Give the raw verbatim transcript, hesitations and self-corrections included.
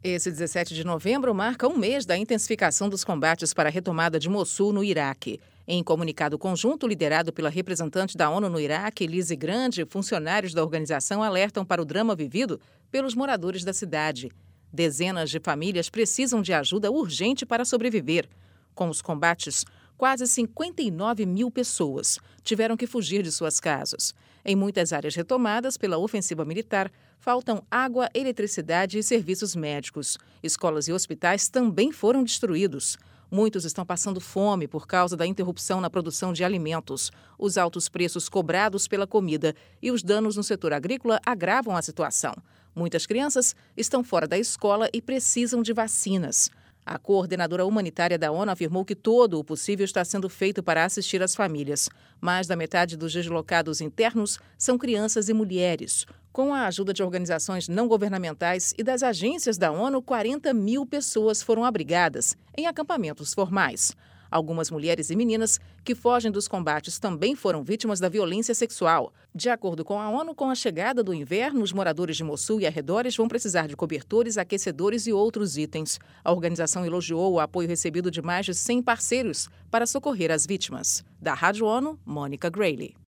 Esse dezessete de novembro marca um mês da intensificação dos combates para a retomada de Mossul, no Iraque. Em comunicado conjunto liderado pela representante da ONU no Iraque, Lise Grande, funcionários da organização alertam para o drama vivido pelos moradores da cidade. Dezenas de famílias precisam de ajuda urgente para sobreviver. Com os combates, quase cinquenta e nove mil pessoas tiveram que fugir de suas casas. Em muitas áreas retomadas pela ofensiva militar, faltam água, eletricidade e serviços médicos. Escolas e hospitais também foram destruídos. Muitos estão passando fome por causa da interrupção na produção de alimentos. Os altos preços cobrados pela comida e os danos no setor agrícola agravam a situação. Muitas crianças estão fora da escola e precisam de vacinas. A coordenadora humanitária da ONU afirmou que todo o possível está sendo feito para assistir as famílias. Mais da metade dos deslocados internos são crianças e mulheres. Com a ajuda de organizações não governamentais e das agências da ONU, quarenta mil pessoas foram abrigadas em acampamentos formais. Algumas mulheres e meninas que fogem dos combates também foram vítimas da violência sexual. De acordo com a ONU, com a chegada do inverno, os moradores de Mossul e arredores vão precisar de cobertores, aquecedores e outros itens. A organização elogiou o apoio recebido de mais de cem parceiros para socorrer as vítimas. Da Rádio ONU, Mônica Grayle.